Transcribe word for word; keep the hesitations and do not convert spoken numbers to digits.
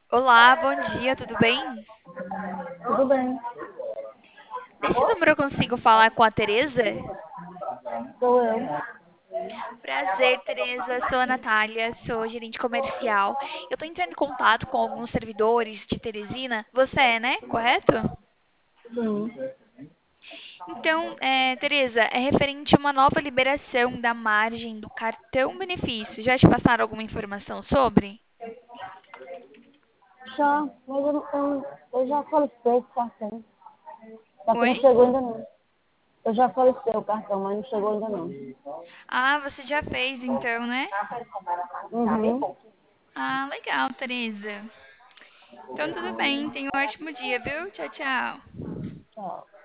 Olá, bom dia, tudo bem? Tudo bem, Nesse número eu consigo falar com a Tereza? sou eu. Prazer, Tereza, sou a Natália, sou gerente comercial. Eu tô entrando em contato com alguns servidores de Teresina. Você é, né? Correto? Sim. Então, é, Tereza, é referente a uma nova liberação da margem do cartão benefício. Já te passaram alguma informação sobre? Já, mas eu, eu, eu já solicitei o cartão. Só que Oi? não chegou ainda não. Eu já solicitei o cartão, mas não chegou ainda não. Ah, você já fez então, né? Uhum. Ah, legal, Tereza. Então tudo bem, tenha um ótimo dia, viu? Tchau, tchau. Tchau.